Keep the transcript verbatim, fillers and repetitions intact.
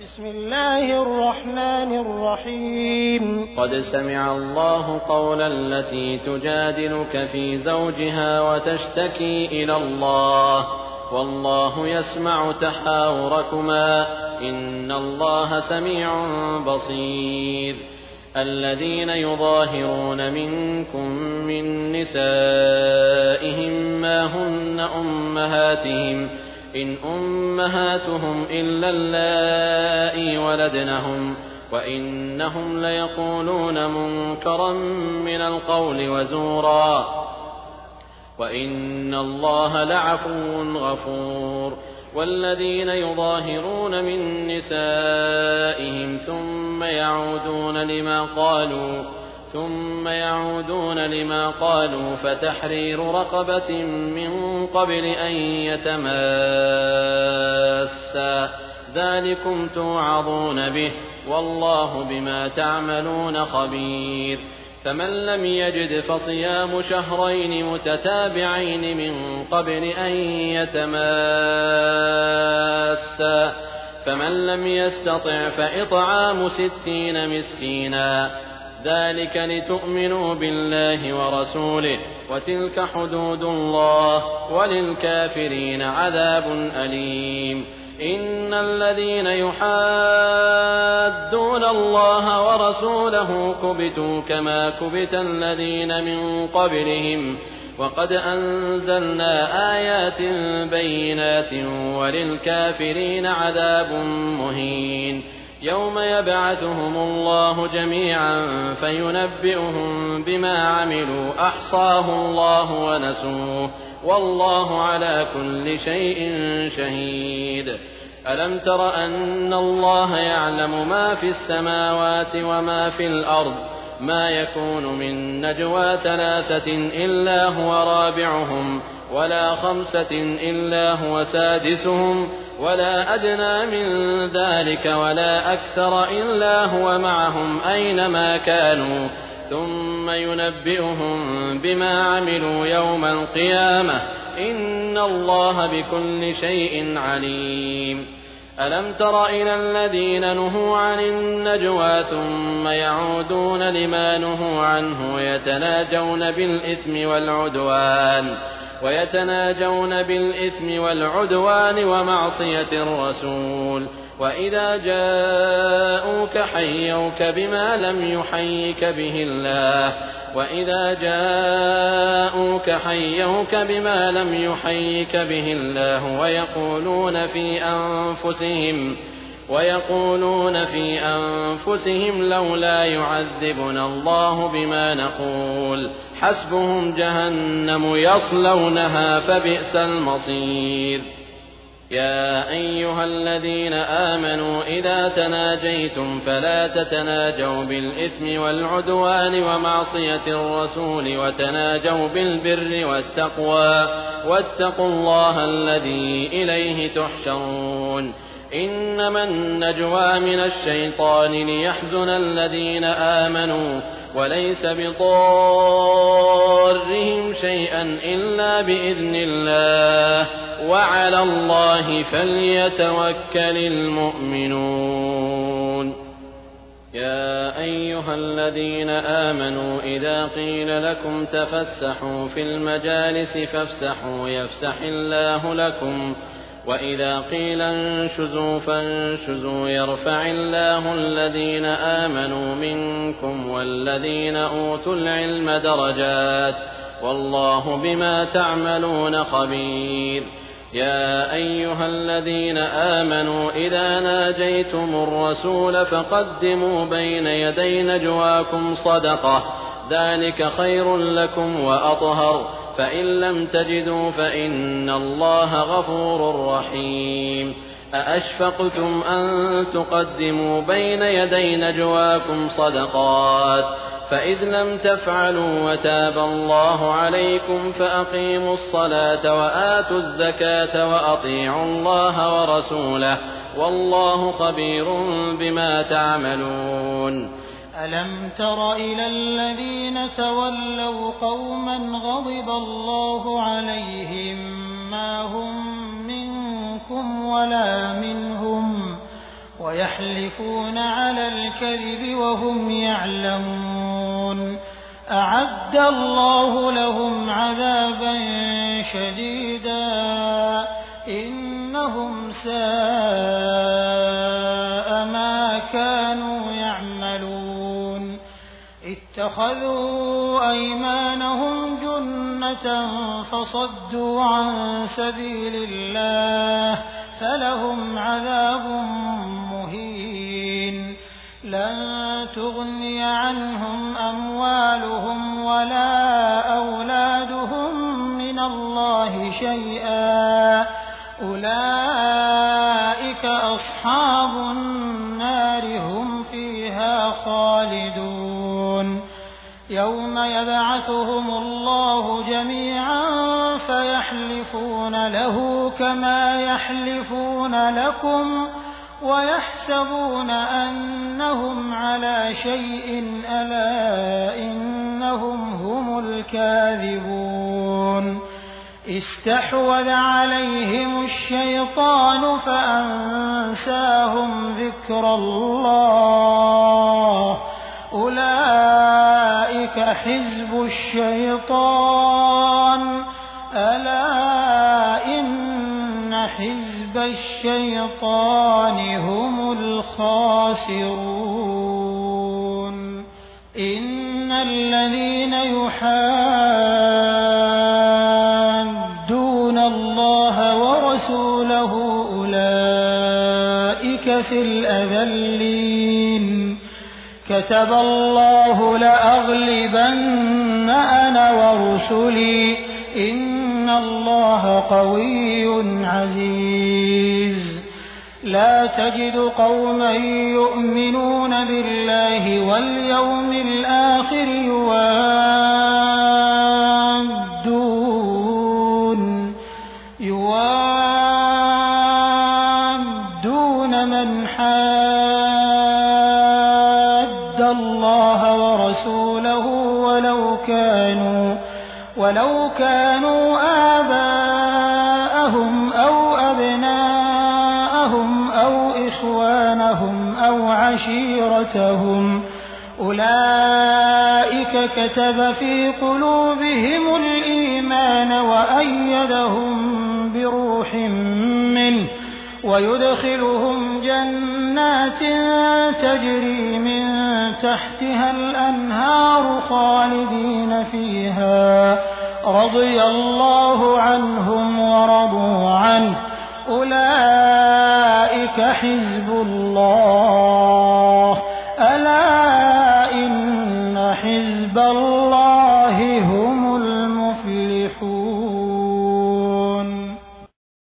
بسم الله الرحمن الرحيم. قد سمع الله قولا التي تجادلك في زوجها وتشتكي إلى الله والله يسمع تحاوركما إن الله سميع بصير. الذين يظاهرون منكم من نسائهم ما هن أمهاتهم إن أمهاتهم إلا اللائي ولدنهم وإنهم ليقولون منكرا من القول وزورا وإن الله لعفو غفور. والذين يظاهرون من نسائهم ثم يعودون لما قالوا ثم يعودون لما قالوا فتحرير رقبة من قبل أن يتماسا ذلكم توعظون به والله بما تعملون خبير. فمن لم يجد فصيام شهرين متتابعين من قبل أن يتماسا فمن لم يستطع فإطعام ستين مسكينا ذلك لتؤمنوا بالله ورسوله وتلك حدود الله وللكافرين عذاب أليم. إن الذين يحادون الله ورسوله كبتوا كما كبت الذين من قبلهم وقد أنزلنا آيات بينات وللكافرين عذاب مهين. يوم يبعثهم الله جميعا فينبئهم بما عملوا أحصاه الله ونسوه والله على كل شيء شهيد. ألم تر أن الله يعلم ما في السماوات وما في الأرض ما يكون من نجوى ثلاثة إلا هو رابعهم ولا خمسة إلا هو سادسهم ولا أدنى من ذلك ولا أكثر إلا هو معهم أينما كانوا ثم ينبئهم بما عملوا يوم القيامة إن الله بكل شيء عليم. ألم تر إلى الذين نهوا عن النجوى ثم يعودون لما نهوا عنه ويتناجون بالإثم والعدوان ويتناجون بالإثم والعدوان ومعصية الرسول وإذا جاءوك حيوك بما لم يحيك به الله وإذا جاءوك حيوك بما لم يحيك به الله ويقولون في أنفسهم ويقولون في أنفسهم لولا يعذبنا الله بما نقول حسبهم جهنم يصلونها فبئس المصير. يا أيها الذين آمنوا إذا تناجيتم فلا تتناجوا بالإثم والعدوان ومعصية الرسول وتناجوا بالبر والتقوى واتقوا الله الذي إليه تحشرون. إنما النجوى من الشيطان ليحزن الذين آمنوا وليس بضارهم شيئا إلا بإذن الله وعلى الله فليتوكل المؤمنون. يا أيها الذين آمنوا إذا قيل لكم تفسحوا في المجالس فافسحوا يفسح الله لكم وإذا قيل انشزوا فانشزوا يرفع الله الذين آمنوا منكم والذين أوتوا العلم درجات والله بما تعملون خبير. يا أيها الذين آمنوا إذا ناجيتم الرسول فقدموا بين يدي نجواكم صدقة ذلك خير لكم وأطهر فإن لم تجدوا فإن الله غفور رحيم. أأشفقتم أن تقدموا بين يدي نجواكم صدقات فإذ لم تفعلوا وتاب الله عليكم فأقيموا الصلاة وآتوا الزكاة وأطيعوا الله ورسوله والله خبير بما تعملون. ألم تر إلى الذين تولوا قوما غضب الله عليهم ما هم منكم ولا منهم ويحلفون على الكذب وهم يعلمون أعد الله لهم عذابا شديدا إنهم ساء ما كانوا يعملون اتخذوا أيمانهم جنة فصدوا عن سبيل الله فلهم عذاب مهين لن تغني عنهم أموالهم ولا أولادهم من الله شيئا أولئك أصحاب النار هم فيها خالدون يوم يبعثهم الله جميعا فيحلفون له كما يحلفون لكم ويحسبون أنهم على شيء ألا إنهم هم الكاذبون استحوذ عليهم الشيطان فأنساهم ذكر الله أولئك حزب الشيطان ألا إن حزب الشيطان هم الخاسرون إن الذين يحادون الله ورسوله أولئك في الأذلين كتب الله لأغلبن أنا ورسلي إن الله قوي عزيز لا تجد قوما يؤمنون بالله واليوم الآخر يوادون يوادون من حاد الله ورسوله ولو كانوا ولو كانوا آباءهم أو أبناءهم أو إخوانهم أو عشيرتهم أولئك كتب في قلوبهم الإيمان وأيدهم بروح منه ويدخلهم جنات تجري من تحتها الأنهار خالدين فيها رضي الله عنهم ورضوا عنه أولئك حزب الله ألا إن حزب الله هم المفلحون